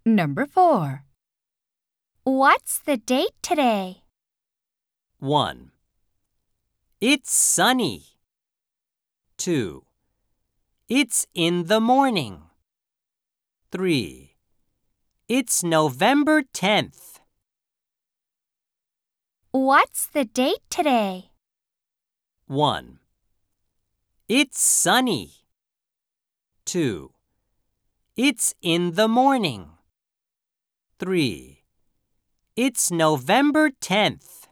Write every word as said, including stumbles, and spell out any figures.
Number four. What's the date today? one. It's sunny. two. It's in the morning. three. It's November tenth. What's the date today? one. It's sunny. two. It's in the morning. three. It's November tenth.